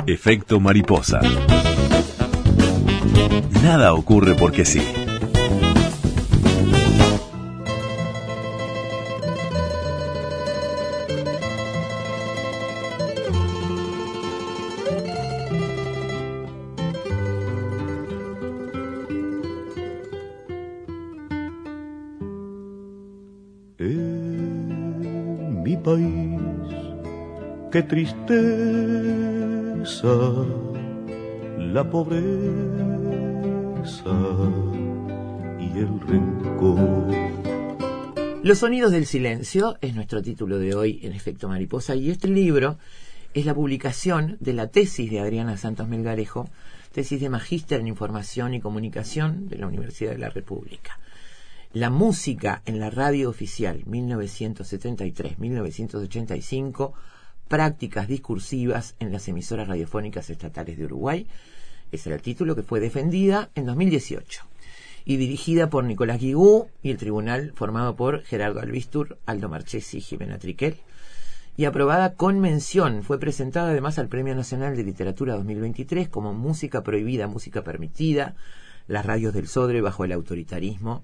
Efecto mariposa. Nada ocurre porque sí. En mi país, qué tristeza, la pobreza y el rencor. Los sonidos del silencio es nuestro título de hoy en Efecto Mariposa, y este libro es la publicación de la tesis de Adriana Santos Melgarejo, tesis de magíster en Información y Comunicación de la Universidad de la República. La música en la radio oficial 1973-1985, prácticas discursivas en las emisoras radiofónicas estatales de Uruguay. Ese era el título, que fue defendida en 2018 y dirigida por Nicolás Guigú, y el tribunal formado por Gerardo Albistur, Aldo Marchesi y Jimena Triquel, y aprobada con mención. Fue presentada además al Premio Nacional de Literatura 2023 como música prohibida, música permitida, las radios del Sodre bajo el autoritarismo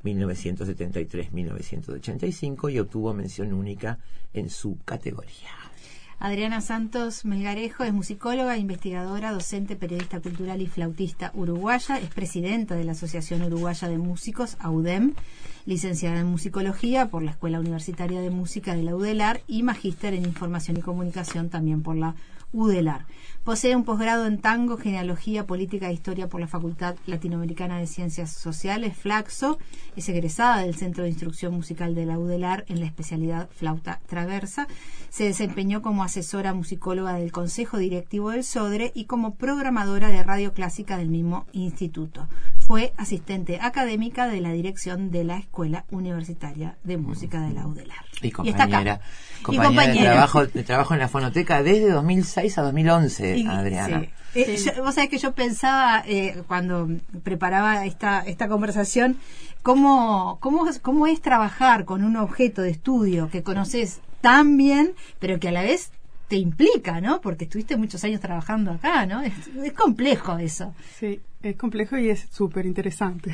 1973-1985, y obtuvo mención única en su categoría. Adriana Santos Melgarejo es musicóloga, investigadora, docente, periodista cultural y flautista uruguaya. Es presidenta de la Asociación Uruguaya de Músicos, AUDEM, licenciada en musicología por la Escuela Universitaria de Música de la UDELAR y magíster en Información y Comunicación también por la UDELAR. Posee un posgrado en tango, genealogía, política e historia por la Facultad Latinoamericana de Ciencias Sociales, Flaxo. Es egresada del Centro de Instrucción Musical de la UDELAR en la especialidad flauta traversa. Se desempeñó como asesora musicóloga del Consejo Directivo del Sodre y como programadora de radio clásica del mismo instituto. Fue asistente académica de la dirección de la Escuela Universitaria de Música de la UDELAR. Y compañera de trabajo en la fonoteca desde 2006 a 2011, Adriana. Sí. Vos sabés que yo pensaba, cuando preparaba esta conversación, cómo es trabajar con un objeto de estudio que conoces tan bien, pero que a la vez te implica, ¿no? Porque estuviste muchos años trabajando acá, ¿no? Es complejo eso. Sí, es complejo y es súper interesante.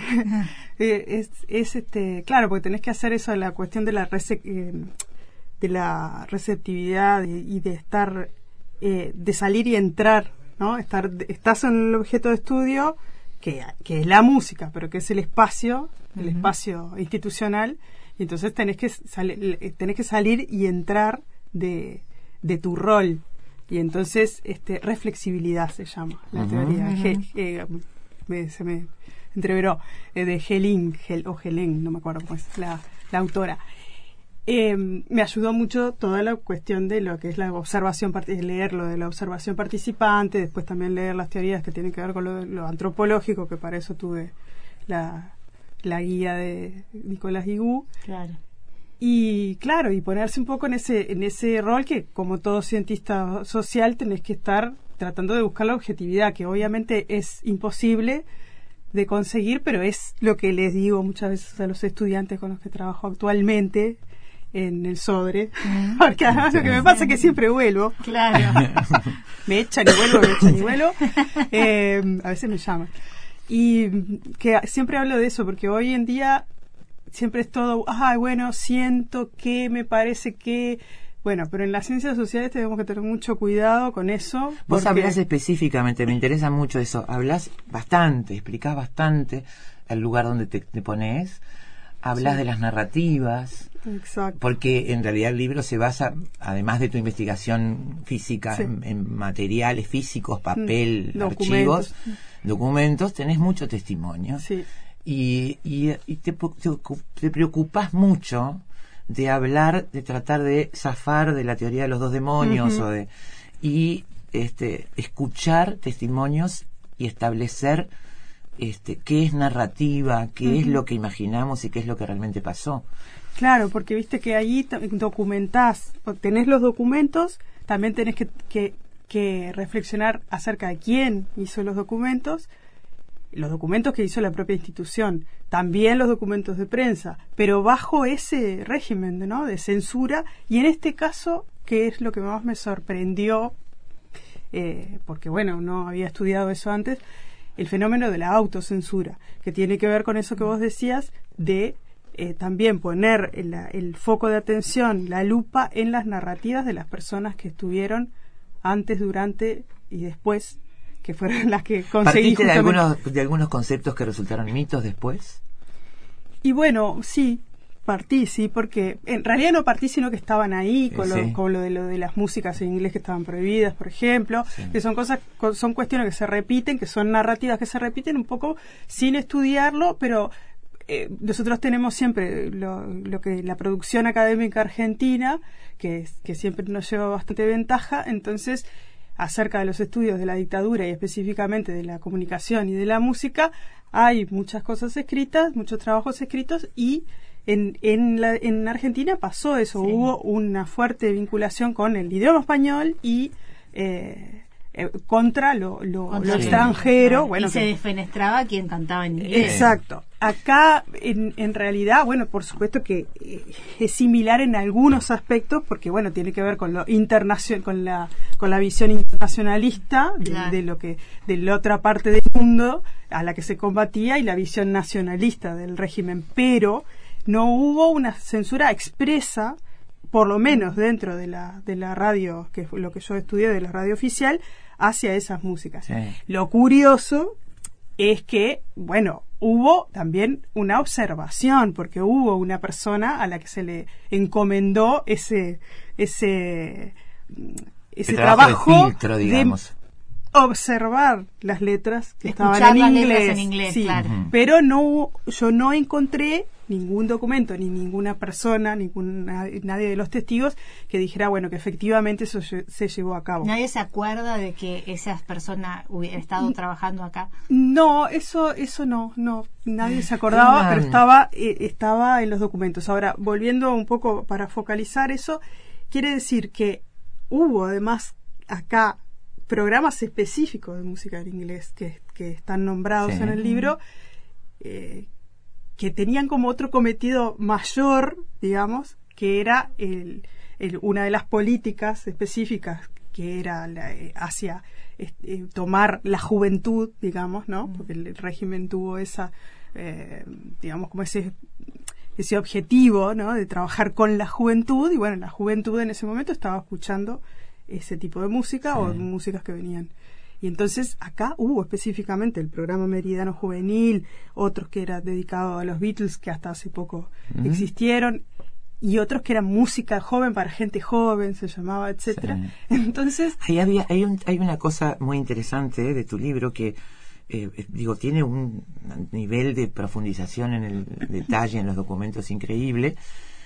Claro, porque tenés que hacer eso, la cuestión de la receptividad y de estar, de salir y entrar, ¿no? Estás en el objeto de estudio que es la música, pero que es el espacio institucional, y entonces tenés que salir y entrar de tu rol, y entonces reflexibilidad se llama la teoría. Se me entreveró, de Helin o Helen, no me acuerdo cómo es la autora. Me ayudó mucho toda la cuestión de lo que es la observación, leer lo de la observación participante, después también leer las teorías que tienen que ver con lo antropológico, que para eso tuve la guía de Nicolás Guigú. Claro. Y claro, y ponerse un poco en ese rol que, como todo cientista social, tenés que estar tratando de buscar la objetividad, que obviamente es imposible de conseguir, pero es lo que les digo muchas veces a los estudiantes con los que trabajo actualmente en el Sodre, porque además lo que me pasa es que siempre vuelvo. Claro. me echan y vuelvo. A veces me llaman. Y que siempre hablo de eso, porque hoy en día siempre es todo, siento que, me parece que... Bueno, pero en las ciencias sociales tenemos que tener mucho cuidado con eso. Vos hablás específicamente, me interesa mucho eso, hablás bastante, explicás bastante el lugar donde te pones, hablás de las narrativas. Exacto. Porque en realidad el libro se basa, además de tu investigación física, en materiales físicos, papel, archivos, documentos, tenés mucho testimonio. Sí. Y te preocupás mucho de hablar, de tratar de zafar de la teoría de los dos demonios, escuchar testimonios y establecer qué es narrativa, qué es lo que imaginamos y qué es lo que realmente pasó. Claro, porque viste que ahí documentás, tenés los documentos, también tenés que reflexionar acerca de quién hizo los documentos que hizo la propia institución, también los documentos de prensa, pero bajo ese régimen, ¿no?, de censura. Y en este caso, que es lo que más me sorprendió, porque bueno, no había estudiado eso antes, el fenómeno de la autocensura, que tiene que ver con eso que vos decías, de también poner el foco de atención, la lupa en las narrativas de las personas que estuvieron antes, durante y después, que fueron las que conseguí. ¿Partiste de algunos conceptos que resultaron mitos después? Y bueno, sí, partí, sí, porque en realidad no partí, sino que estaban ahí con lo de las músicas en inglés que estaban prohibidas, por ejemplo, que son son cuestiones que se repiten, que son narrativas que se repiten un poco sin estudiarlo, pero nosotros tenemos siempre lo que la producción académica argentina, que siempre nos lleva bastante ventaja. Entonces, acerca de los estudios de la dictadura y específicamente de la comunicación y de la música, hay muchas cosas escritas, muchos trabajos escritos, y en Argentina pasó eso, hubo una fuerte vinculación con el idioma español y contra lo extranjero. Claro. Bueno, y se defenestraba quien cantaba en inglés. Exacto. Acá, en realidad, bueno, por supuesto que es similar en algunos aspectos, porque bueno, tiene que ver con lo con la visión internacionalista de la otra parte del mundo a la que se combatía, y la visión nacionalista del régimen, pero no hubo una censura expresa, por lo menos dentro de la radio, que es lo que yo estudié, de la radio oficial, hacia esas músicas. Sí. Lo curioso es que, bueno, hubo también una observación, porque hubo una persona a la que se le encomendó ese trabajo de filtro, digamos, observar las letras que estaban en inglés, sí, claro. Pero yo no encontré ningún documento, ni ninguna persona, nadie de los testigos que dijera, bueno, que efectivamente eso se llevó a cabo. ¿Nadie se acuerda de que esas personas hubieran estado trabajando acá? No, eso no, nadie se acordaba, pero estaba en los documentos. Ahora, volviendo un poco para focalizar eso, quiere decir que hubo además acá programas específicos de música en inglés que están nombrados en el libro, que tenían como otro cometido mayor, digamos, que era una de las políticas específicas, que era hacia tomar la juventud, digamos, ¿no? Porque el régimen tuvo digamos, como ese objetivo, ¿no? De trabajar con la juventud, y bueno, la juventud en ese momento estaba escuchando ese tipo de música, o músicas que venían. Y entonces acá hubo específicamente el programa Meridiano Juvenil, otros que era dedicado a los Beatles, que hasta hace poco existieron, y otros que eran música joven para gente joven, se llamaba, etcétera. Sí. Entonces hay una cosa muy interesante de tu libro que tiene un nivel de profundización en el detalle, en los documentos, increíble,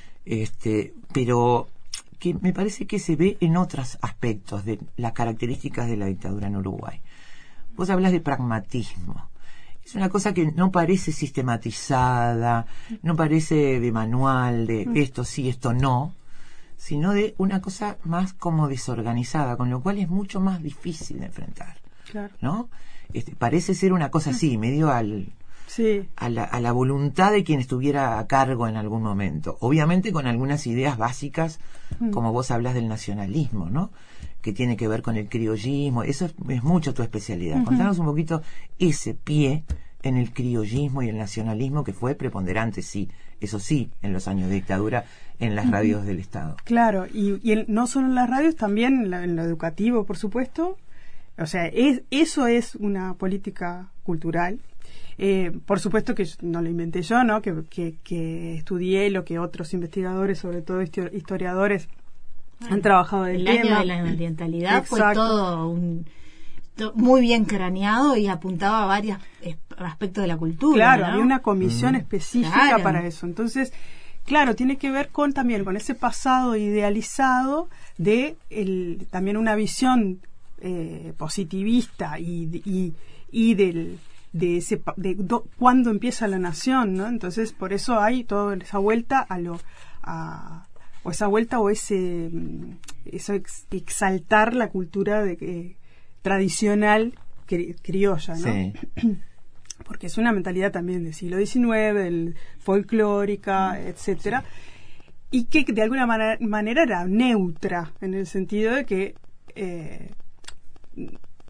pero que me parece que se ve en otros aspectos de las características de la dictadura en Uruguay. Vos hablas de pragmatismo. Es una cosa que no parece sistematizada, no parece de manual, de esto sí, esto no, sino de una cosa más como desorganizada, con lo cual es mucho más difícil de enfrentar. Claro. ¿No? Parece ser una cosa así, medio a la voluntad de quien estuviera a cargo en algún momento. Obviamente con algunas ideas básicas, como vos hablas del nacionalismo, ¿no? Que tiene que ver con el criollismo. Eso es mucho tu especialidad. Contanos un poquito ese pie en el criollismo y el nacionalismo que fue preponderante, sí, eso sí, en los años de dictadura, en las radios del Estado. Claro, y no solo en las radios, también en lo educativo, por supuesto. O sea, eso es una política cultural. Por supuesto que no lo inventé yo, ¿no? Que estudié lo que otros investigadores, sobre todo historiadores, han trabajado del tema. El año de la ambientalidad fue todo muy bien craneado y apuntaba a varios aspectos de la cultura. Claro, ¿no? había una comisión específica para eso. Entonces, claro, tiene que ver también con ese pasado idealizado de también una visión positivista y cuándo empieza la nación, ¿no? Entonces, por eso hay toda esa vuelta exaltar la cultura tradicional criolla, ¿no? Sí. Porque es una mentalidad también del siglo XIX, folclórica, etcétera, y que de alguna manera era neutra, en el sentido de que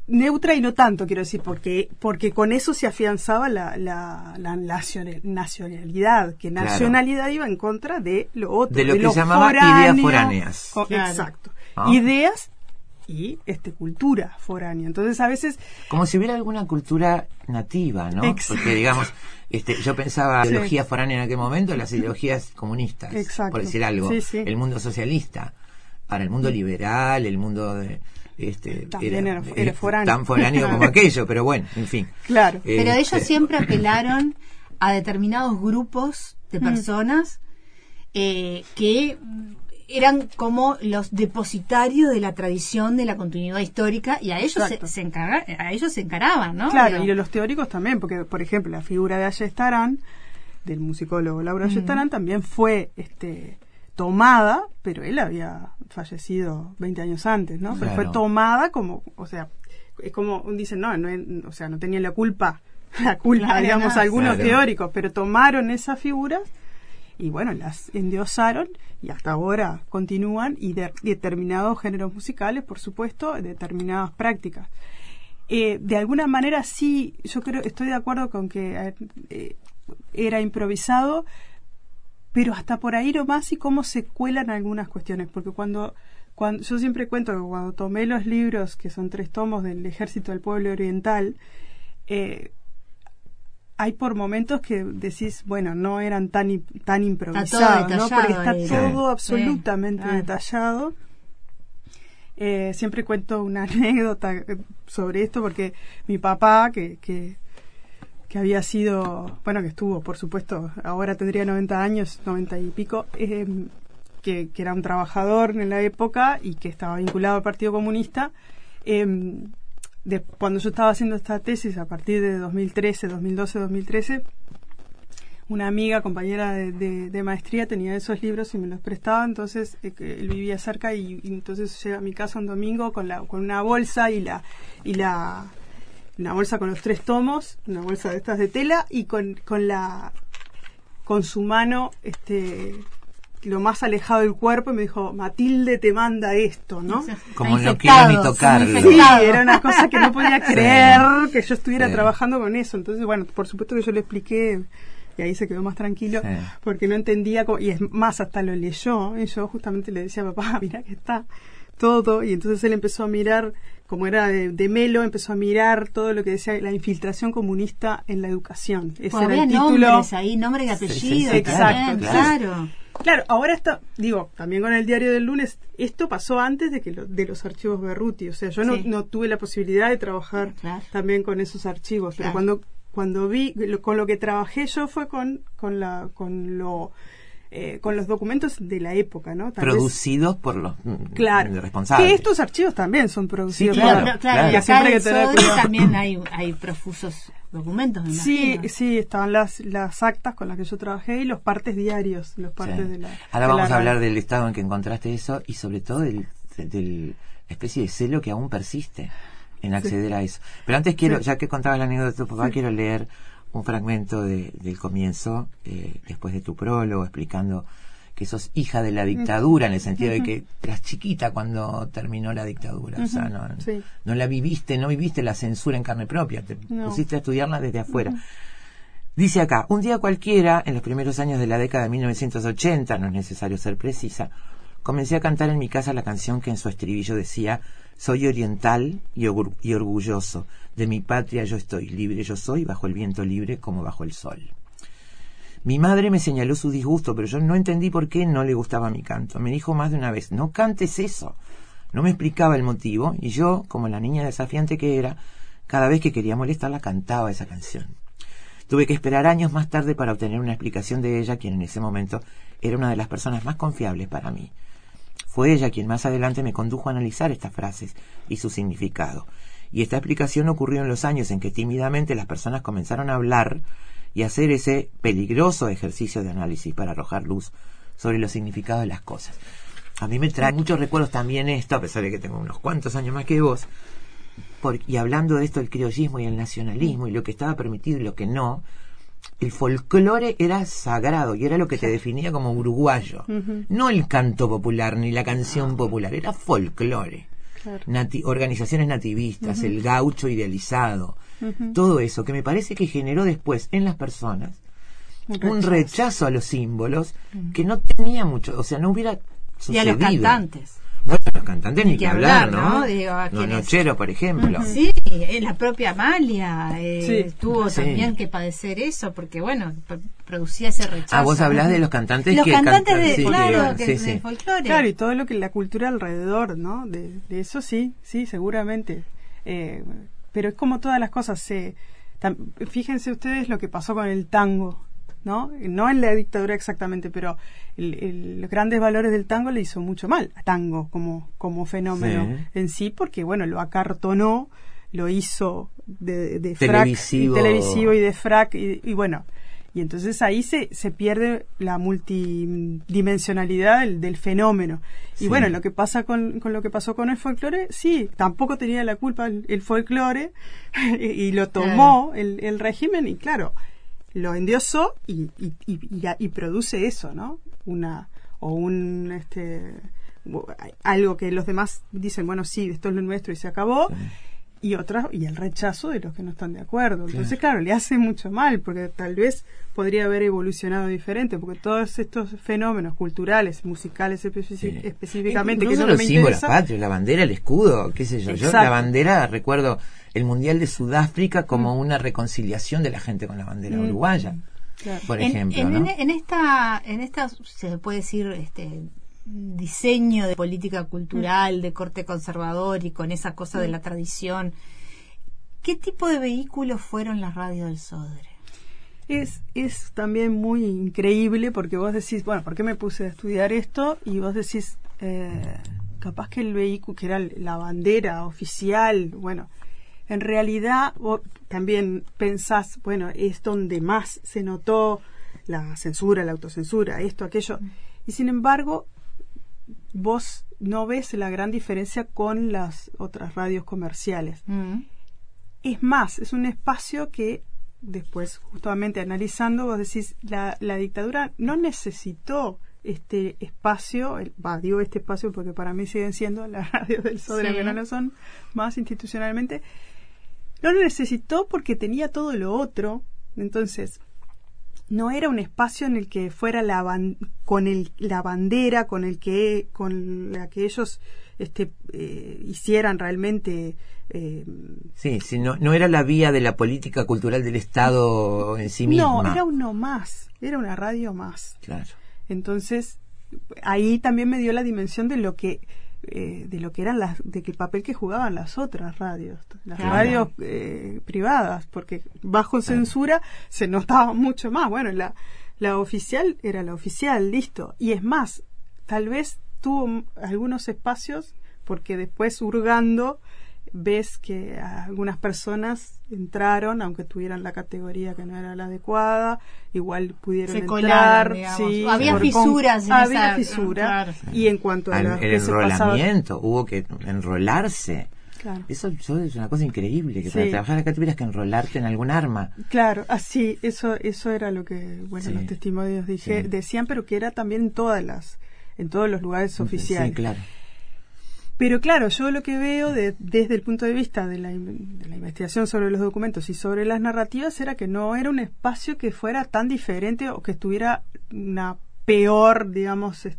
neutra y no tanto, quiero decir, porque con eso se afianzaba la nacionalidad, que nacionalidad iba en contra de lo otro, de lo que se llamaba ideas foráneas. Claro. Exacto. Ideas y cultura foránea. Entonces, a veces... Como si hubiera alguna cultura nativa, ¿no? Exacto. Porque, digamos, yo pensaba ideología foránea en aquel momento, las ideologías comunistas, exacto, por decir algo. Sí. El mundo socialista. Ahora, el mundo liberal, el mundo de... también era foráneo. Tan foráneo como aquello, pero bueno, en fin. Claro. Pero ellos siempre apelaron a determinados grupos de personas que eran como los depositarios de la tradición de la continuidad histórica, y a ellos se encaraban, ¿no? Claro, y los teóricos también, porque por ejemplo la figura de Ayestarán, del musicólogo Lauro Ayestarán, también fue tomada, pero él había fallecido 20 años antes, ¿no? Pero fue tomada como, o sea, es como dicen, o sea, no tenían la culpa, digamos, algunos teóricos, pero tomaron esas figuras y bueno, las endiosaron y hasta ahora continúan, y determinados géneros musicales, por supuesto, determinadas prácticas. De alguna manera sí, yo estoy de acuerdo con que era improvisado, pero hasta por ahí nomás, y cómo se cuelan algunas cuestiones, porque cuando yo siempre cuento que cuando tomé los libros, que son 3 tomos del Ejército del Pueblo Oriental, hay por momentos que decís, bueno, no eran tan improvisados, ¿no? Porque está todo absolutamente detallado. Siempre cuento una anécdota sobre esto, porque mi papá, que había sido, bueno, que estuvo, por supuesto, ahora tendría 90 años, 90 y pico, que era un trabajador en la época y que estaba vinculado al Partido Comunista. Cuando yo estaba haciendo esta tesis, a partir de 2013, una amiga, compañera de maestría, tenía esos libros y me los prestaba. Entonces él vivía cerca y entonces llega a mi casa un domingo con una bolsa una bolsa con los 3 tomos, una bolsa de estas de tela, y con su mano lo más alejado del cuerpo, y me dijo, Matilde te manda esto, ¿no? Como no quiero ni tocarlo. Sí, era una cosa que no podía creer que yo estuviera trabajando con eso. Entonces, bueno, por supuesto que yo le expliqué, y ahí se quedó más tranquilo, porque no entendía y es más, hasta lo leyó, y yo justamente le decía, papá, mira que está todo, y entonces él empezó a mirar, como era de Melo, empezó a mirar todo lo que decía la infiltración comunista en la educación. Ese era el título. Nombres ahí, nombre y apellido. Sí, exacto, claro. Claro, ahora está, también con el Diario del Lunes, esto pasó antes de los archivos Berruti, o sea, yo no tuve la posibilidad de trabajar también con esos archivos, pero cuando vi, con lo que trabajé yo fue con los documentos de la época, ¿no? Producidos por los responsables. Que estos archivos también son producidos. Sí, claro. Y acá en Sodre también hay profusos documentos, me imagino. Sí, estaban las actas con las que yo trabajé y los partes diarios, de la... Ahora vamos a hablar del estado en que encontraste eso, y sobre todo de la especie de celo que aún persiste en acceder a eso. Pero antes ya que contabas la anécdota de tu papá, quiero leer un fragmento del comienzo, después de tu prólogo, explicando que sos hija de la dictadura, en el sentido de que eras chiquita cuando terminó la dictadura, o sea, no la viviste, no viviste la censura en carne propia, te pusiste a estudiarla desde afuera. Dice acá, un día cualquiera, en los primeros años de la década de 1980, no es necesario ser precisa, comencé a cantar en mi casa la canción que en su estribillo decía: soy oriental y orgulloso, de mi patria yo estoy, libre yo soy, bajo el viento libre como bajo el sol. Mi madre me señaló su disgusto, pero yo no entendí por qué no le gustaba mi canto. Me dijo más de una vez, no cantes eso. No me explicaba el motivo, y yo, como la niña desafiante que era, cada vez que quería molestarla cantaba esa canción. Tuve que esperar años más tarde para obtener una explicación de ella, quien en ese momento era una de las personas más confiables para mí. Fue ella quien más adelante me condujo a analizar estas frases y su significado. Y esta explicación ocurrió en los años en que tímidamente las personas comenzaron a hablar y hacer ese peligroso ejercicio de análisis para arrojar luz sobre los significados de las cosas. A mí me trae muchos recuerdos también esto, a pesar de que tengo unos cuantos años más que vos, y hablando de esto del criollismo y el nacionalismo y lo que estaba permitido y lo que no, el folclore era sagrado y era lo que te definía como uruguayo. No el canto popular ni la canción popular, era folclore. Claro. Organizaciones nativistas, el gaucho idealizado, todo eso que me parece que generó después en las personas un rechazo a los símbolos que no tenía mucho, o sea, no hubiera sucedido. Y a los cantantes. Bueno, los cantantes ni que hablar, ¿no? Digo, Nochero, por ejemplo. Sí, la propia Amalia tuvo también que padecer eso, porque bueno, producía ese rechazo. Vos hablás de los cantantes los que cantantes cantan, de folclore. Claro, y todo lo que la cultura alrededor, ¿no? De eso sí, seguramente. Pero es como todas las cosas. Fíjense ustedes lo que pasó con el tango, ¿no? No en la dictadura exactamente, pero los grandes valores del tango le hizo mucho mal a tango como fenómeno en sí, porque bueno, lo acartonó, lo hizo de televisivo y de frac y bueno, y entonces ahí se pierde la multidimensionalidad del fenómeno. Y bueno, lo que pasa con lo que pasó con el folclore, sí, tampoco tenía la culpa el folclore y lo tomó el régimen y claro, lo endiosó y produce eso, ¿no? Algo que los demás dicen, bueno, sí, esto es lo nuestro y se acabó, y el rechazo de los que no están de acuerdo. Entonces, claro, le hace mucho mal, porque tal vez podría haber evolucionado diferente, porque todos estos fenómenos culturales, musicales específicamente, incluso que no los me símbolos interesa, patrios, la bandera, el escudo, qué sé yo. Yo la bandera, recuerdo el Mundial de Sudáfrica como una reconciliación de la gente con la bandera uruguaya, por ejemplo, ¿no? En esta se puede decir diseño de política cultural de corte conservador y con esa cosa de la tradición, ¿qué tipo de vehículos fueron las radios del Sodre? Es también muy increíble, porque vos decís, bueno, ¿por qué me puse a estudiar esto? Y vos decís, capaz que el vehículo, que era la bandera oficial, bueno, en realidad vos también pensás, bueno, es donde más se notó la censura, la autocensura, esto, aquello, y sin embargo vos no ves la gran diferencia con las otras radios comerciales. Es más, es un espacio que después, justamente analizando, vos decís, la dictadura no necesitó este espacio, digo este espacio porque para mí siguen siendo las radios del Sodre, que no lo son más institucionalmente, no lo necesitó porque tenía todo lo otro. Entonces no era un espacio en el que fuera la bandera con la que ellos hicieran realmente no era la vía de la política cultural del Estado en sí misma. No, era uno más, era una radio más. Claro. Entonces ahí también me dio la dimensión de lo que eran de que el papel que jugaban las otras radios, las radios privadas, porque bajo censura se notaba mucho más. Bueno, la oficial era la oficial, listo. Y es más, tal vez tuvo algunos espacios, porque después hurgando ves que algunas personas entraron, aunque tuvieran la categoría que no era la adecuada, igual pudieron entrar. Había fisuras. Había fisuras. Y en cuanto a el enrolamiento, hubo que enrolarse. Claro. Eso es una cosa increíble, que para trabajar acá tuvieras que enrolarte en algún arma. Claro, así, eso era lo que los testimonios decían, pero que era también en todos los lugares oficiales. Sí, claro. Pero claro, yo lo que veo desde el punto de vista de la investigación sobre los documentos y sobre las narrativas era que no era un espacio que fuera tan diferente o que tuviera una peor, digamos,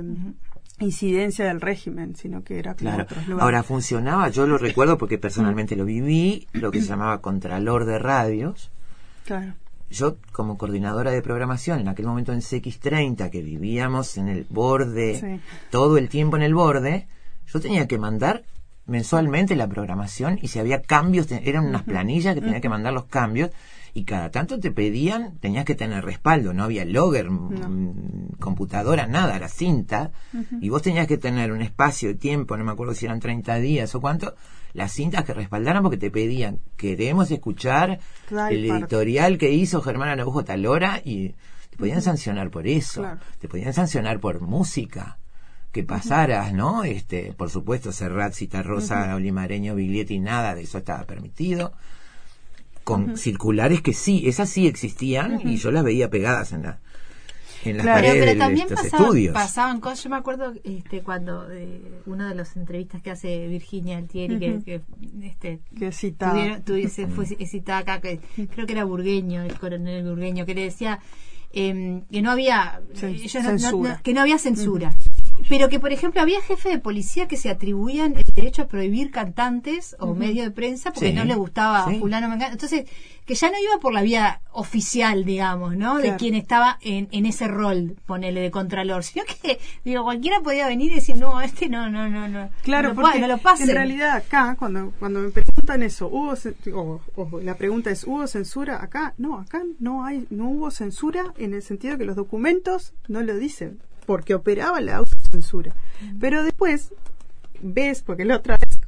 incidencia del régimen, sino que era como otros lugares. Ahora funcionaba, yo lo recuerdo porque personalmente lo viví, lo que se llamaba Contralor de Radios. Claro. Yo, como coordinadora de programación, en aquel momento en CX30, que vivíamos en el borde, todo el tiempo en el borde, yo tenía que mandar mensualmente la programación, y si había cambios, eran unas planillas que tenía que mandar los cambios, y cada tanto te pedían, tenías que tener respaldo, no había logger, computadora, nada, era cinta, y vos tenías que tener un espacio de tiempo, no me acuerdo si eran 30 días o cuánto, las cintas que respaldaran, porque te pedían, queremos escuchar el editorial que hizo Germán Araujo a tal hora, y te podían sancionar por eso, te podían sancionar por música que pasaras, ¿no? Por supuesto, Serrat, Citarrosa, Olimareño, Biglietti, nada de eso estaba permitido. Con circulares que esas sí existían, y yo las veía pegadas en la... en las Claro. paredes Pero de también estos estudios. pasaban cosas. Yo me acuerdo cuando una de las entrevistas que hace Virginia Altieri, Que cita. fue citada acá, que creo que era Burgueño, el coronel Burgueño, que le decía que no había censura. que no había censura. Pero que, por ejemplo, había jefes de policía que se atribuían el derecho a prohibir cantantes o medios de prensa porque Sí, no les gustaba sí. fulano, mengano. Entonces, que ya no iba por la vía oficial, digamos, ¿no? De Claro. quien estaba en ese rol, ponele, de contralor. Sino que, digo, cualquiera podía venir y decir, no, no. Claro, no, porque no lo pasen. en realidad acá, cuando me preguntan eso, la pregunta es, ¿hubo censura acá? No, acá no hubo censura en el sentido que los documentos no lo dicen, porque operaba la autocensura. Pero después ves, porque la otra vez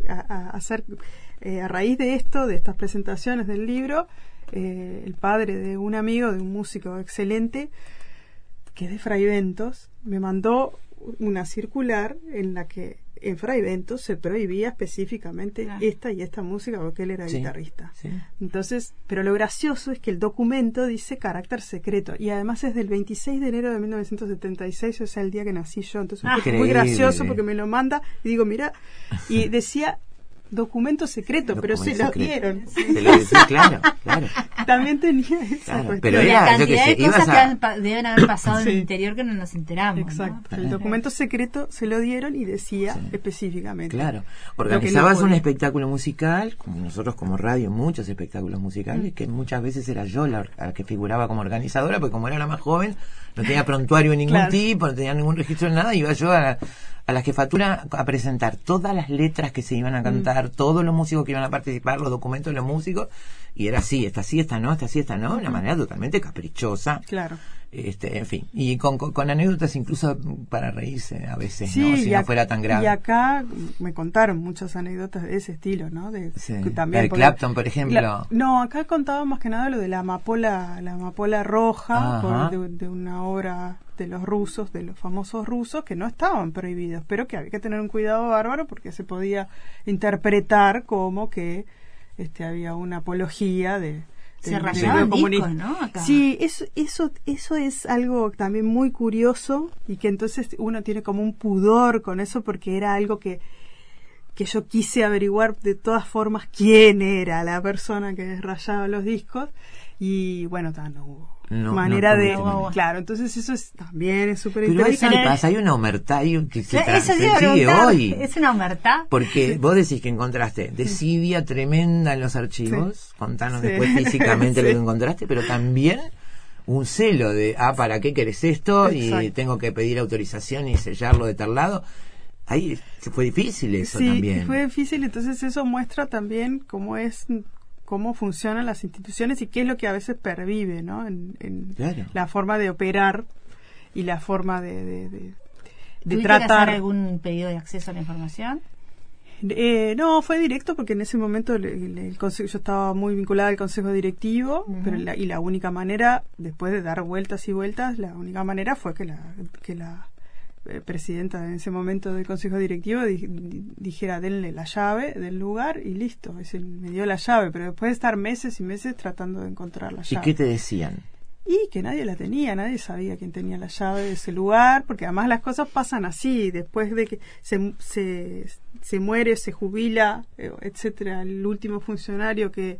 a raíz de esto, de estas presentaciones del libro, el padre de un amigo, de un músico excelente, que es de Fray Bentos, me mandó una circular en la que en Fray Bentos se prohibía específicamente esta y esta música porque él era guitarrista. Sí. Entonces, pero lo gracioso es que el documento dice carácter secreto y además es del 26 de enero de 1976, o sea, el día que nací yo. Entonces fue muy gracioso porque me lo manda y digo, mira, y decía documento secreto, pero se lo dieron. Claro. También tenía esa Claro, cuestión. pero La era, yo que cantidad sé, de cosas ibas que deben haber pasado en Sí. el interior que no nos enteramos. Exacto. ¿no? El documento secreto se lo dieron y decía específicamente. Claro, lo que organizabas no un podía. espectáculo musical, como nosotros como radio, muchos espectáculos musicales, que muchas veces era yo la que figuraba como organizadora, porque como era la más joven, no tenía prontuario de ningún Claro. tipo, no tenía ningún registro de nada, iba yo a la jefatura a presentar todas las letras que se iban a cantar, todos los músicos que iban a participar, los documentos de los músicos, y era así, esta no, de una manera totalmente caprichosa. Claro. En fin, y con anécdotas incluso para reírse a veces, Sí, ¿no? Si no ac- fuera tan grave. Y acá me contaron muchas anécdotas de ese estilo, ¿no? Sí. Que La de porque- Clapton, por ejemplo. no, acá contaba más que nada lo de la amapola roja, Ajá. de una obra de los rusos, de los famosos rusos, que no estaban prohibidos, pero que había que tener un cuidado bárbaro porque se podía interpretar como que había una apología de Se rayaban comunismo. discos, ¿no? Acá. Sí, eso es algo también muy curioso y que entonces uno tiene como un pudor con eso porque era algo que yo quise averiguar de todas formas quién era la persona que rayaba los discos y bueno, no hubo manera de... no. Claro, entonces eso también es súper Pero eso interesante. le pasa, hay una omertad que se Eso sí, sigue hoy. es una omertad. Porque vos decís que encontraste desidia tremenda en los archivos, contanos Sí. después físicamente lo Sí. que encontraste, pero también un celo de, ¿para qué querés esto? Exacto. Y tengo que pedir autorización y sellarlo de tal lado. Ahí fue difícil eso Sí, también. fue difícil, entonces eso muestra también cómo funcionan las instituciones y qué es lo que a veces pervive, ¿no? En Claro. la forma de operar y la forma de ¿Tuviste que tratar. hacer algún pedido de acceso a la información? No, fue directo porque en ese momento el consejo, yo estaba muy vinculada al consejo directivo, pero la única manera, después de dar vueltas y vueltas, la única manera fue que la presidenta en ese momento del consejo directivo dijera denle la llave del lugar y listo. Me dio la llave, pero después de estar meses y meses tratando de encontrar la ¿Y llave. qué te decían? Y que nadie la tenía, nadie sabía quién tenía la llave de ese lugar, porque además las cosas pasan así, después de que se muere, se jubila, etcétera, el último funcionario que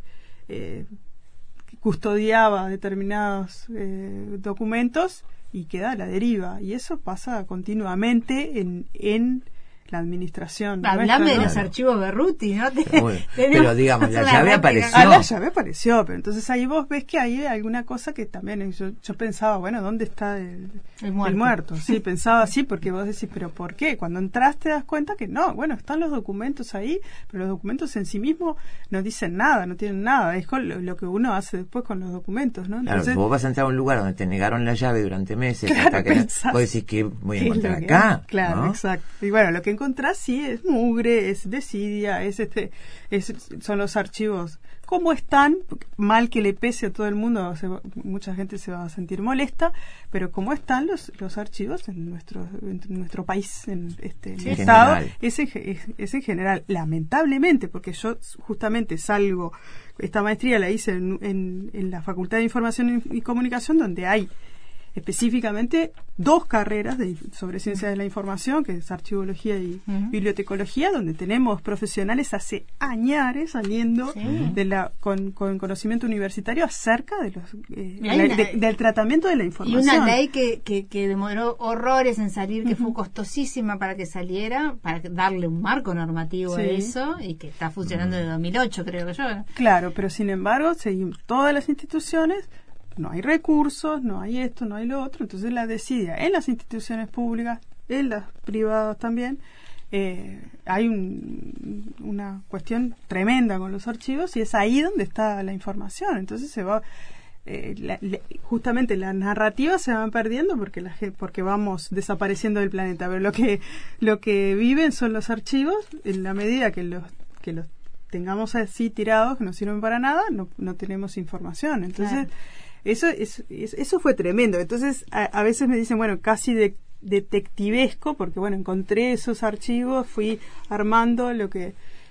custodiaba determinados documentos y queda a la deriva, y eso pasa continuamente en la administración. Hablame nuestra, de ¿no? los archivos Berruti, ¿no? Pero digamos, la llave apareció. La llave apareció, pero entonces ahí vos ves que hay alguna cosa que también yo pensaba, bueno, ¿dónde está el muerto? Sí, pensaba así, porque vos decís, ¿pero por qué? Cuando entras te das cuenta que no, bueno, están los documentos ahí, pero los documentos en sí mismos no dicen nada, no tienen nada, es con lo que uno hace después con los documentos, ¿no? Claro, Entonces, vos vas a entrar a un lugar donde te negaron la llave durante meses, Claro, hasta que pensás, vos decís que voy a ¿qué es encontrar lo que acá. hay? Claro, ¿no? exacto. Y bueno, lo que encontrás sí es mugre, es desidia, son los archivos. ¿Cómo están? Mal que le pese a todo el mundo, mucha gente se va a sentir molesta, pero ¿cómo están los archivos en nuestro país, en el Estado? General. Es en general, lamentablemente, porque yo justamente salgo, esta maestría la hice en la Facultad de Información y Comunicación, donde hay específicamente 2 carreras sobre ciencias de la información, que es archivología y bibliotecología, donde tenemos profesionales hace añares saliendo con conocimiento universitario acerca de del tratamiento de la información. Y una ley que demoró horrores en salir, que fue costosísima para que saliera, para darle un marco normativo a eso, y que está funcionando desde 2008, creo que yo. Claro, pero sin embargo, seguimos todas las instituciones. No hay recursos, no hay esto, no hay lo otro, entonces la desidia en las instituciones públicas, en las privadas también, hay una cuestión tremenda con los archivos y es ahí donde está la información, entonces se va, justamente las narrativas se van perdiendo porque vamos desapareciendo del planeta, pero lo que viven son los archivos, en la medida que los tengamos así tirados, que no sirven para nada, no tenemos información, entonces... Claro. Eso fue tremendo. Entonces, a veces me dicen, bueno, casi detectivesco, porque, bueno, encontré esos archivos, fui armando lo que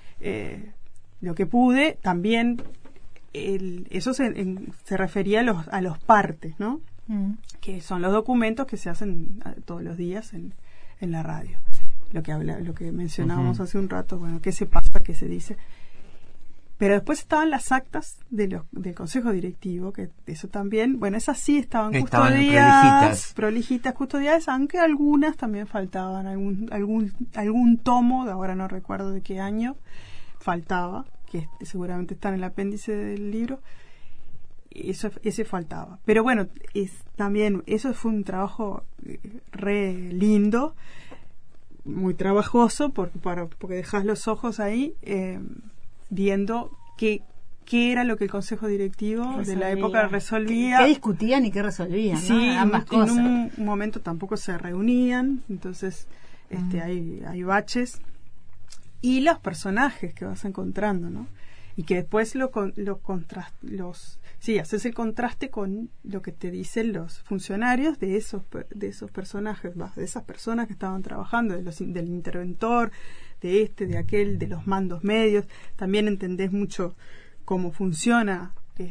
pude. También eso se refería a los partes, ¿no? Que son los documentos que se hacen todos los días en la radio. Lo que mencionábamos hace un rato, bueno, qué se pasa, qué se dice. Pero después estaban las actas del Consejo Directivo, que eso también, bueno, esas sí estaban prolijitas, custodiadas, aunque algunas también faltaban, algún tomo, de ahora no recuerdo de qué año, faltaba, que seguramente está en el apéndice del libro, ese faltaba. Pero bueno, también eso fue un trabajo re lindo, muy trabajoso, porque dejas los ojos ahí, viendo qué era lo que el Consejo Directivo de la época resolvía. ¿Qué discutían y qué resolvían? Sí, ¿no? Ambas cosas. En un momento tampoco se reunían, entonces hay baches. Y los personajes que vas encontrando, ¿no? Y que después haces el contraste con lo que te dicen los funcionarios de esos personajes, de esas personas que estaban trabajando, del interventor, de aquel, de los mandos medios. También entendés mucho cómo funciona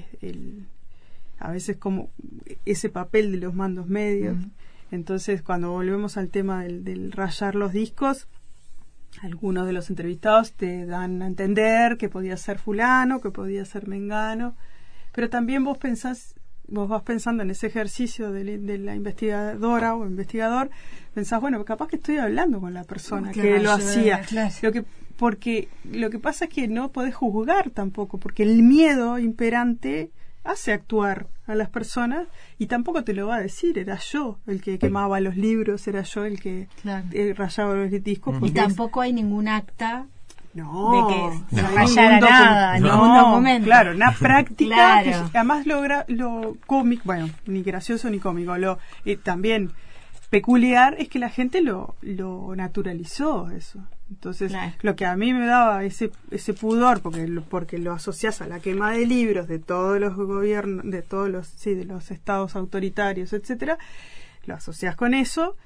a veces como ese papel de los mandos medios. Entonces, cuando volvemos al tema del rayar los discos, algunos de los entrevistados te dan a entender que podía ser fulano, que podía ser mengano, pero también vos vas pensando en ese ejercicio de la investigadora o investigador, pensás, bueno, capaz que estoy hablando con la persona que lo hacía. Claro. Porque lo que pasa es que no podés juzgar tampoco, porque el miedo imperante hace actuar a las personas y tampoco te lo va a decir, era yo el que quemaba los libros, era yo el que rayaba los discos. Y tampoco hay ningún acta de que se rayara nada en ningún momento. Claro, una práctica que además logra lo cómico, bueno, ni gracioso ni cómico, también peculiar es que la gente lo naturalizó eso. Entonces, lo que a mí me daba ese pudor, porque lo asocias a la quema de libros de todos los gobiernos, de los estados autoritarios, etcétera, lo asocias con eso.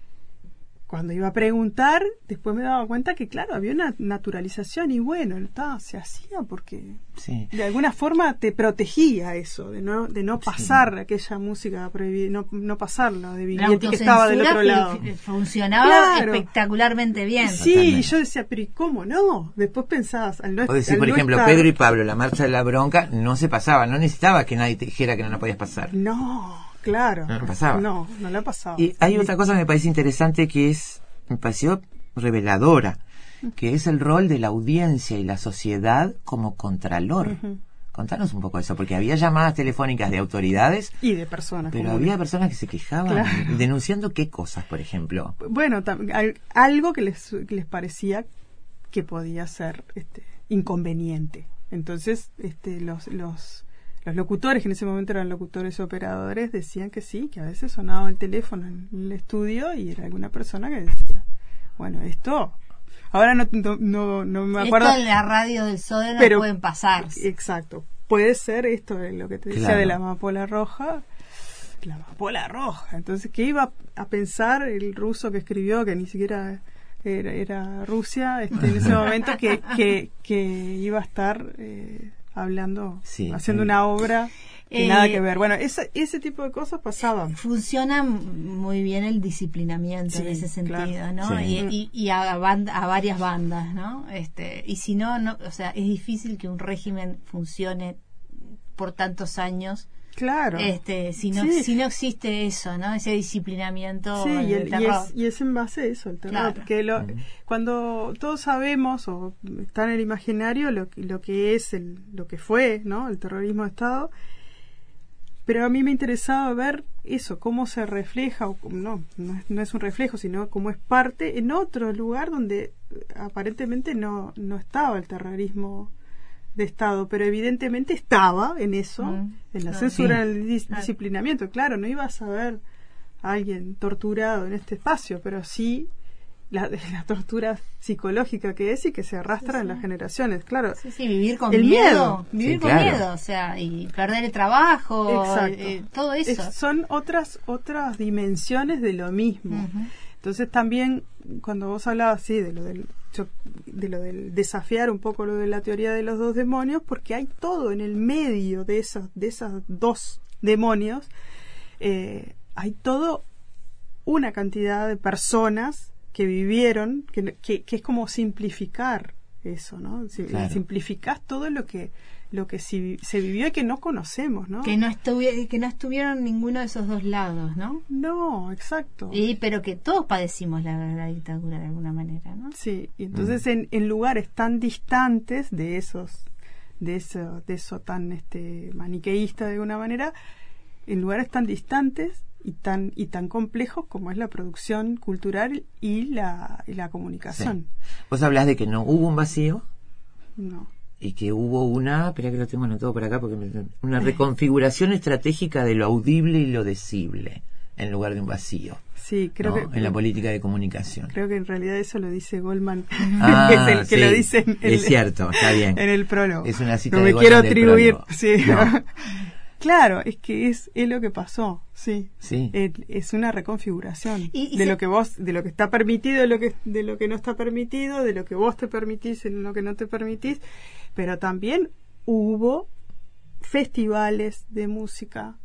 Cuando iba a preguntar, después me daba cuenta que, claro, había una naturalización y bueno, se hacía porque de alguna forma te protegía eso, de no pasar aquella música prohibida, no pasarla de Viglietti que estaba del otro lado. Funcionaba espectacularmente bien. Sí, y yo decía, pero ¿y cómo no? Después pensabas, o decir, por ejemplo, Pedro y Pablo, la marcha de la bronca, no se pasaba, no necesitaba que nadie te dijera que no la podías pasar. No. Claro, no pasaba. No la pasaba. Y hay otra cosa que me parece interesante me pareció reveladora, que es el rol de la audiencia y la sociedad como contralor. Contanos un poco eso, porque había llamadas telefónicas de autoridades y de personas. Pero había personas que se quejaban, denunciando qué cosas, por ejemplo. Bueno, algo que les parecía que podía ser inconveniente. Entonces, los locutores, que en ese momento eran locutores operadores, decían que sí, que a veces sonaba el teléfono en el estudio y era alguna persona que decía, bueno, esto, ahora no me acuerdo. Esto en la radio del SODE no pueden pasar. Exacto, puede ser esto, lo que te decía de la amapola roja. La amapola roja, entonces, ¿qué iba a pensar el ruso que escribió, que ni siquiera era Rusia, en ese momento, que iba a estar hablando, Sí, haciendo una obra que nada que ver. Bueno, ese tipo de cosas pasaban. Funciona muy bien el disciplinamiento en ese sentido, claro. ¿no? Sí. Y a varias bandas, ¿no? Y si no, o sea, es difícil que un régimen funcione por tantos años. Claro. Si no existe eso, ¿no? Ese disciplinamiento. Sí, terror. y es en base a eso, el terror. Claro. Porque cuando todos sabemos, o está en el imaginario, lo que es, lo que fue, ¿no? El terrorismo de Estado. Pero a mí me interesaba ver eso, cómo se refleja, no es un reflejo, sino cómo es parte en otro lugar donde aparentemente no estaba el terrorismo de Estado, pero evidentemente estaba en eso, en la censura, en el disciplinamiento. Claro, no ibas a ver a alguien torturado en este espacio, pero sí la tortura psicológica que es y que se arrastra en las generaciones, claro. Sí, vivir con el miedo. Vivir con claro. miedo, o sea, y perder el trabajo, todo eso. Son otras dimensiones de lo mismo. Entonces también, cuando vos hablabas así de lo del desafiar un poco lo de la teoría de los dos demonios, porque hay todo en el medio de esas dos demonios, hay todo una cantidad de personas que vivieron, que es como simplificar eso, ¿no? Claro. Simplificás todo lo que se vivió y que no conocemos, ¿no? Que no estuvieron ninguno de esos dos lados, ¿no? No, exacto. Pero que todos padecimos la dictadura de alguna manera, ¿no? Sí, y entonces en lugares tan distantes de eso tan maniqueísta de alguna manera, en lugares tan distantes y tan complejos como es la producción cultural y la comunicación. Sí. Vos hablás de que no hubo un vacío. No. Y que hubo espera que lo tengo anotado por acá, una reconfiguración estratégica de lo audible y lo decible en lugar de un vacío. Sí, creo que en la política de comunicación. Creo que en realidad eso lo dice Goldman, Ah, es el que lo dice es cierto, está bien. En el prólogo. Es una cita no de me Goldman quiero del atribuir, prólogo. sí. No. Claro, es que es lo que pasó, sí. Sí. Es una reconfiguración Y de lo que está permitido, de lo que no está permitido, de lo que vos te permitís y lo que no te permitís, pero también hubo festivales de música,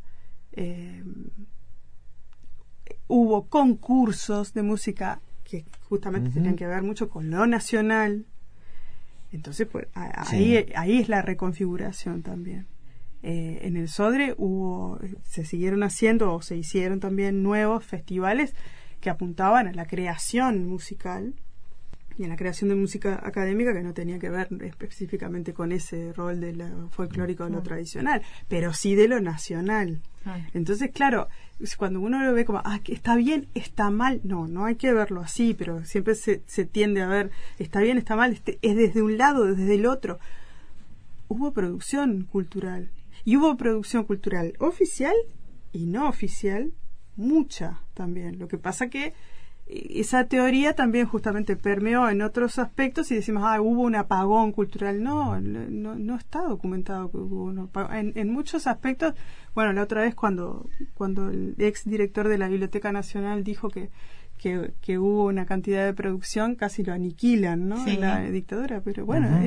hubo concursos de música que justamente tenían que ver mucho con lo nacional. Entonces, pues ahí es la reconfiguración también. En el Sodre se siguieron haciendo o se hicieron también nuevos festivales que apuntaban a la creación musical y a la creación de música académica, que no tenía que ver específicamente con ese rol de lo folclórico de lo tradicional, pero sí de lo nacional. Entonces, claro, cuando uno lo ve como, que está bien, está mal, no hay que verlo así, pero siempre se tiende a ver, está bien, está mal, es desde un lado, desde el otro. Hubo producción cultural. Y hubo producción cultural oficial y no oficial, mucha también. Lo que pasa que esa teoría también justamente permeó en otros aspectos y decimos, hubo un apagón cultural. No está documentado que hubo un apagón. En muchos aspectos, bueno, la otra vez cuando el ex director de la Biblioteca Nacional dijo que hubo una cantidad de producción, casi lo aniquilan, ¿no? Sí. En la dictadura, pero bueno,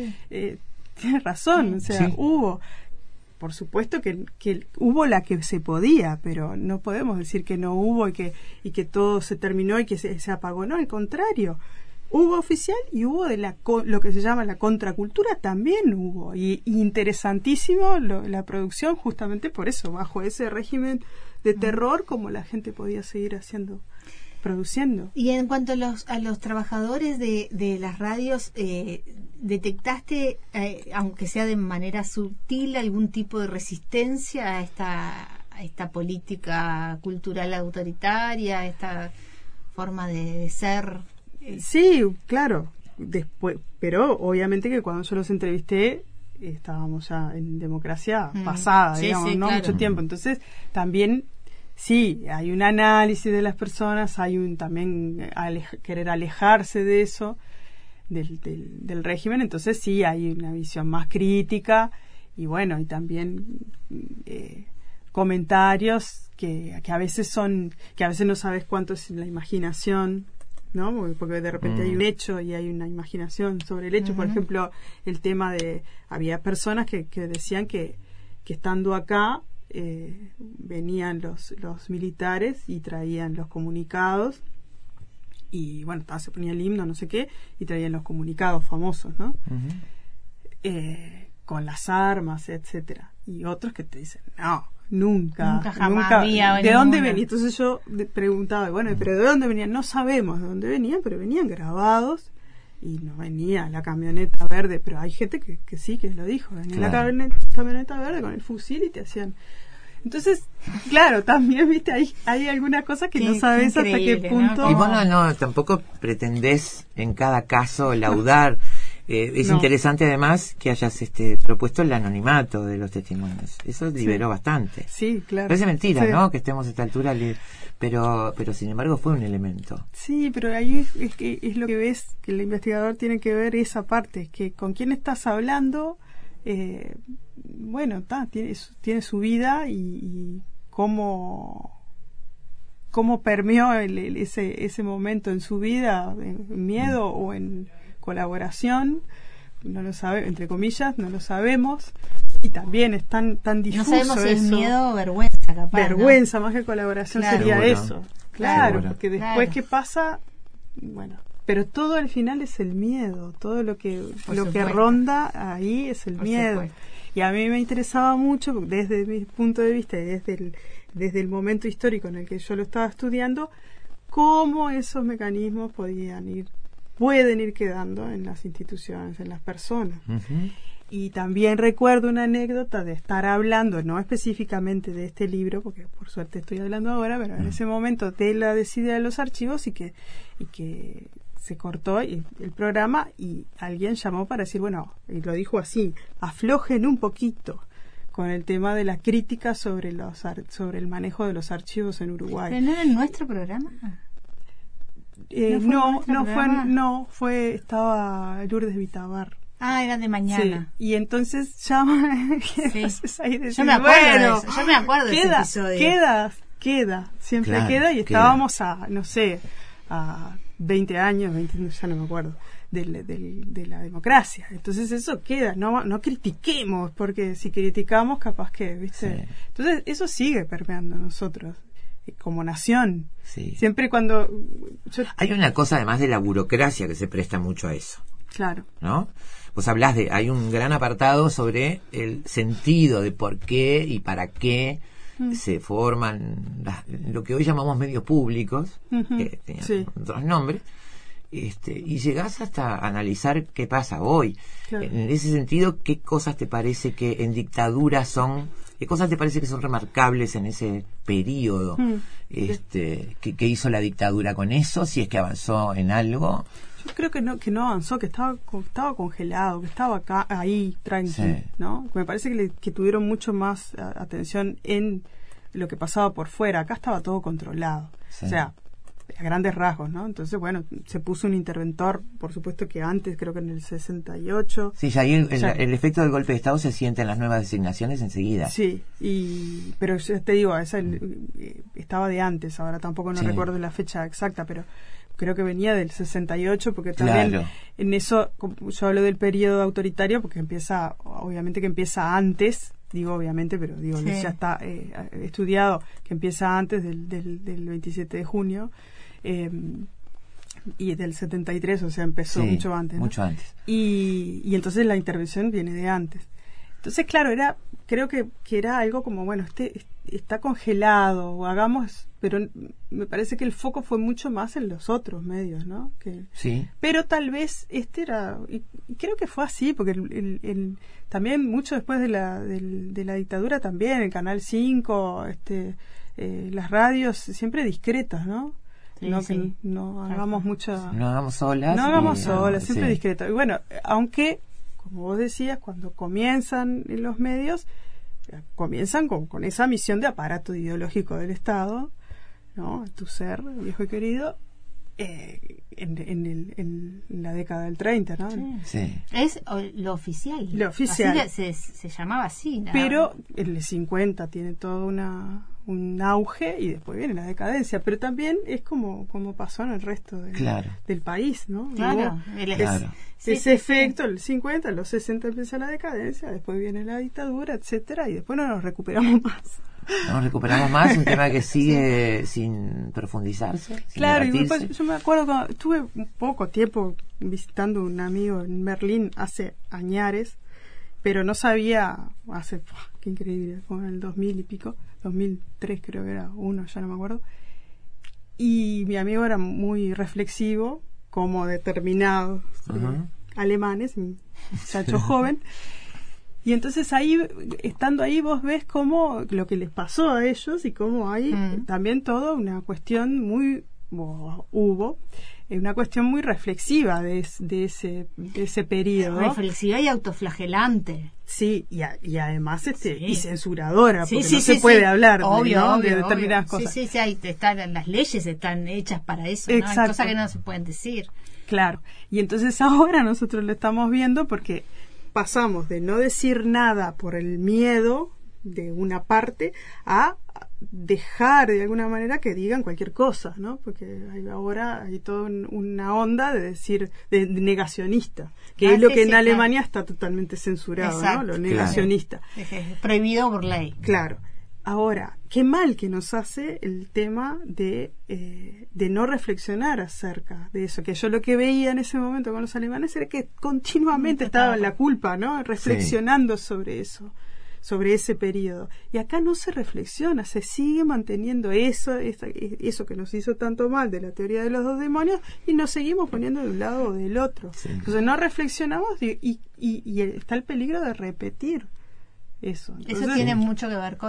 tiene razón, o sea, hubo. Por supuesto que hubo la que se podía, pero no podemos decir que no hubo y que todo se terminó y que se apagó. No, al contrario. Hubo oficial y hubo de lo que se llama la contracultura, también hubo. Y interesantísimo la producción, justamente por eso, bajo ese régimen de terror, como la gente podía seguir produciendo. Y en cuanto a los trabajadores de las radios, ¿detectaste, aunque sea de manera sutil, algún tipo de resistencia a esta política cultural autoritaria, a esta forma de ser? Sí, claro. Después, pero obviamente que cuando yo los entrevisté estábamos ya en democracia pasada, digamos, no mucho tiempo. Entonces también sí, hay un análisis de las personas, hay también querer alejarse de eso, del régimen. Entonces sí, hay una visión más crítica y bueno, y también comentarios que a veces no sabes cuánto es la imaginación, ¿no? Porque de repente hay un hecho y hay una imaginación sobre el hecho. Por ejemplo, el tema de... Había personas que decían que estando acá venían los militares y traían los comunicados y, bueno, se ponía el himno, no sé qué, y traían los comunicados famosos, ¿no? Con las armas, etcétera. Y otros que te dicen, no, nunca jamás había ¿de dónde venía? Entonces yo preguntaba, bueno, ¿pero de dónde venían? No sabemos de dónde venían, pero venían grabados y no venía la camioneta verde, pero hay gente que sí, que lo dijo, venía la camioneta verde con el fusil y te hacían... Entonces, claro, también, viste, hay algunas cosas que no sabes hasta qué punto... ¿No? Y vos no, tampoco pretendés en cada caso laudar. Es interesante además que hayas propuesto el anonimato de los testimonios. Eso liberó bastante. Sí, claro. Parece mentira, ¿no? Que estemos a esta altura, pero sin embargo fue un elemento. Sí, pero ahí es lo que ves, que el investigador tiene que ver esa parte, que con quién estás hablando, bueno, tiene su vida y cómo permeó ese momento en su vida, en miedo o en colaboración, no lo sabe, entre comillas, no lo sabemos, y también es tan difuso. No sabemos si es eso. miedo o vergüenza, capaz. Vergüenza, más que colaboración, sería Seguro. eso. Claro, Seguro. porque después ¿qué pasa? Bueno, pero todo al final es el miedo, todo lo que ronda ahí es el miedo. Supuesto. Y a mí me interesaba mucho, desde mi punto de vista y desde el momento histórico en el que yo lo estaba estudiando, cómo esos mecanismos pueden ir quedando en las instituciones, en las personas. Y también recuerdo una anécdota de estar hablando, no específicamente de este libro, porque por suerte estoy hablando ahora, pero en ese momento de la desidia de los archivos y que se cortó el programa y alguien llamó para decir, bueno, y lo dijo así, aflojen un poquito con el tema de la crítica sobre el manejo de los archivos en Uruguay. ¿Pero no era el nuestro programa? Estaba Lourdes Vitabar. Ah, era de mañana. Sí, y entonces llama. Ahí decís, yo me acuerdo de eso. Yo me acuerdo de ese episodio. Queda, siempre Claro, queda, y estábamos a 20 años, ya no me acuerdo, de la democracia. Entonces eso queda, no critiquemos, porque si criticamos, capaz que, ¿viste? Sí. Entonces eso sigue permeando a nosotros como nación. Sí. Siempre cuando Hay una cosa además de la burocracia que se presta mucho a eso. Claro. ¿No? Vos hablás hay un gran apartado sobre el sentido de por qué y para qué se forman lo que hoy llamamos medios públicos, que tenían otros nombres, y llegás hasta analizar qué pasa hoy. Claro. En ese sentido, ¿qué cosas te parece que en dictadura qué cosas te parece que son remarcables en ese periodo que hizo la dictadura con eso, si es que avanzó en algo? Yo creo que no avanzó, que estaba congelado, que estaba acá, ahí, tranquilo, ¿no? Me parece que tuvieron mucho más atención en lo que pasaba por fuera. Acá estaba todo controlado. Sí. O sea, a grandes rasgos, ¿no? Entonces, bueno, se puso un interventor, por supuesto que antes, creo que en el 68. Sí, ya ahí el efecto del golpe de Estado se siente en las nuevas designaciones enseguida. Sí, pero ya te digo, esa estaba de antes, ahora tampoco no recuerdo la fecha exacta, pero creo que venía del 68, porque también en eso, yo hablo del periodo autoritario, porque obviamente que empieza antes, pero ya está estudiado, que empieza antes del 27 de junio, y del 73, o sea, empezó mucho antes, ¿no? Mucho antes. Y entonces la intervención viene de antes. Entonces, claro, creo que era algo como, bueno, está congelado, pero me parece que el foco fue mucho más en los otros medios, ¿no? Sí. Pero tal vez era, y creo que fue así, porque también mucho después de la dictadura también, el Canal 5, las radios siempre discretas, ¿no? Que no hagamos mucha... No hagamos solas. Siempre discretas. Y bueno, aunque, como vos decías, cuando comienzan en los medios, comienzan con esa misión de aparato ideológico del Estado, ¿no? Tu ser, viejo y querido, en la década del 30, ¿no? Sí. Es lo oficial. Lo oficial. Así se llamaba así. Pero en el 50 tiene toda un auge y después viene la decadencia, pero también es como pasó en el resto del país, ¿no? Claro, ese efecto, el 50, los 60 empieza la decadencia, después viene la dictadura, etcétera, y después no nos recuperamos más. No recuperamos más, un tema que sigue sin profundizarse. Sin claro, debatirse. y yo me acuerdo cuando estuve un poco tiempo visitando un amigo en Berlín hace añares, pero no sabía, qué increíble, como en el 2000 y pico, 2003 creo que era uno, ya no me acuerdo, y mi amigo era muy reflexivo, como determinados alemanes, un muchacho joven. Y entonces ahí, estando ahí, vos ves cómo lo que les pasó a ellos y cómo hay también toda una cuestión una cuestión muy reflexiva de ese periodo. Reflexiva y autoflagelante. Sí, y además y censuradora, porque no se puede hablar de determinadas cosas. Sí, las leyes están hechas para eso, ¿no? Hay cosas que no se pueden decir. Claro, y entonces ahora nosotros lo estamos viendo porque pasamos de no decir nada por el miedo de una parte a dejar de alguna manera que digan cualquier cosa, ¿no? Porque ahora hay toda una onda de decir de negacionista, que es lo que en Alemania está totalmente censurado, ¿no? Lo negacionista. Claro. Es prohibido por ley. Claro. Ahora, qué mal que nos hace el tema de no reflexionar acerca de eso, que yo lo que veía en ese momento con los alemanes era que continuamente estaba la culpa, ¿no? Reflexionando sobre eso, sobre ese periodo. Y acá no se reflexiona, se sigue manteniendo eso que nos hizo tanto mal de la teoría de los dos demonios y nos seguimos poniendo de un lado o del otro. Sí. Entonces no reflexionamos y está el peligro de repetir eso. Entonces, eso tiene mucho que ver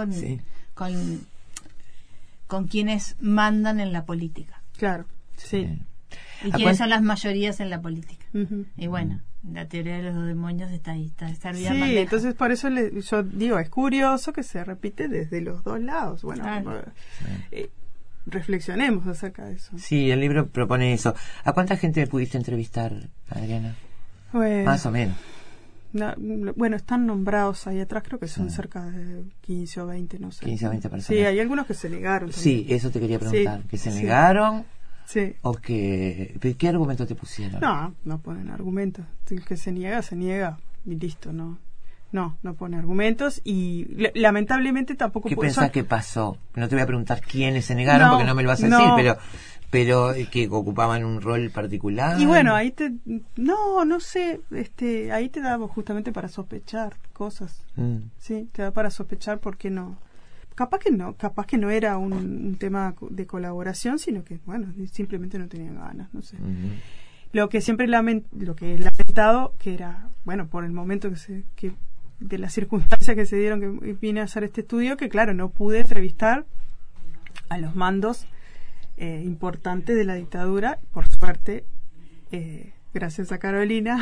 con quienes mandan en la política. Claro, sí. Y quiénes son las mayorías en la política. Y bueno, la teoría de los dos demonios está ahí, está bien más lejos. Entonces por eso yo digo, es curioso que se repite desde los dos lados. Bueno, reflexionemos acerca de eso. Sí, el libro propone eso. ¿A cuánta gente pudiste entrevistar, Adriana? Más o menos. Bueno, están nombrados ahí atrás, creo que son cerca de 15 o 20, no sé. 15 o 20 personas. Sí, hay algunos que se negaron también. Sí, eso te quería preguntar. ¿Que se negaron? Sí. ¿O qué argumento te pusieron? No ponen argumentos. El que se niega y listo, no pone argumentos y lamentablemente tampoco... ¿Qué pensás que pasó? No te voy a preguntar quiénes se negaron porque no me lo vas a decir, pero que ocupaban un rol particular. Y bueno, ahí no sé, ahí te da justamente para sospechar cosas. Sí, te da para sospechar porque no. Capaz que no era un tema de colaboración, sino que bueno, simplemente no tenían ganas, no sé. Lo que siempre lo que he lamentado que era, bueno, por el momento que de las circunstancias que se dieron que vine a hacer este estudio, que claro, no pude entrevistar a los mandos importante de la dictadura, por suerte, gracias a Carolina,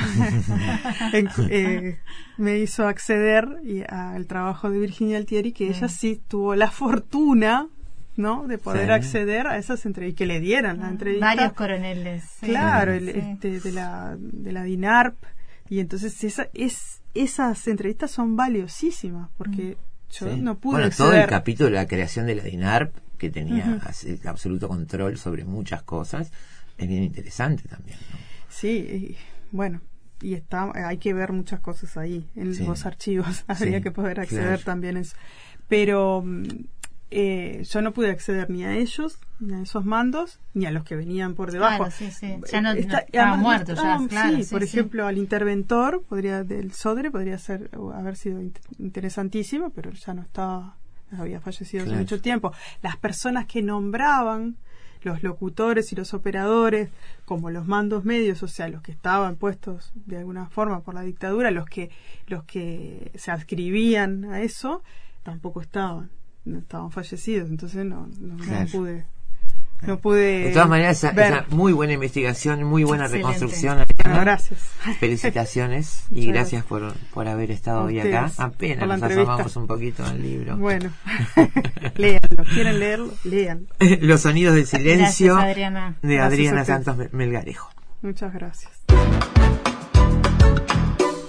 me hizo acceder al trabajo de Virginia Altieri, que ella sí tuvo la fortuna, ¿no?, de poder acceder a esas entrevistas, y que le dieran la entrevista. Varios coroneles. Claro, de la DINARP, y entonces esas entrevistas son valiosísimas, porque yo no pude acceder. Todo el capítulo de la creación de la DINARP, que tenía absoluto control sobre muchas cosas, es bien interesante también, ¿no? Sí, bueno, y hay que ver muchas cosas ahí en los archivos, habría que poder acceder también a eso, pero yo no pude acceder ni a ellos, ni a esos mandos, ni a los que venían por debajo. Claro, ya no estaban muertos, por ejemplo, al interventor del Sodre podría haber sido interesantísimo, pero ya no estaba, había fallecido hace mucho tiempo. Las personas que nombraban, los locutores y los operadores, como los mandos medios, o sea, los que estaban puestos de alguna forma por la dictadura, los que se adscribían a eso, tampoco estaban fallecidos, entonces no pude. De todas maneras, esa muy buena investigación, muy buena reconstrucción. Bueno, gracias. Felicitaciones y gracias por haber estado hoy acá. Apenas nos asomamos un poquito al libro. Bueno, léanlo. ¿Quieren leerlo? Léanlo. Los sonidos del silencio, gracias, Adriana. De Adriana Santos Melgarejo. Muchas gracias.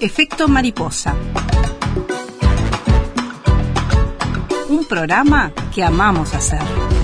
Efecto mariposa. Un programa que amamos hacer.